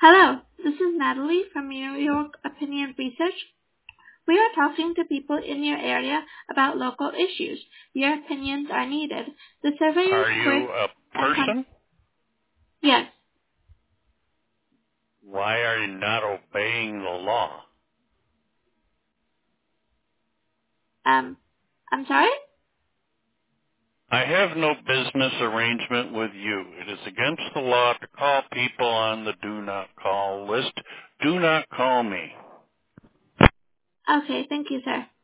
Hello, this is Natalie from New York Opinion Research. We are talking to people in your area about local issues. Your opinions are needed. The survey is Are quick you a and person? yes. Why are you not obeying the law? I'm sorry? I have no business arrangement with you. It is against the law to call people on the do not call list. Do not call me. Okay, thank you, sir.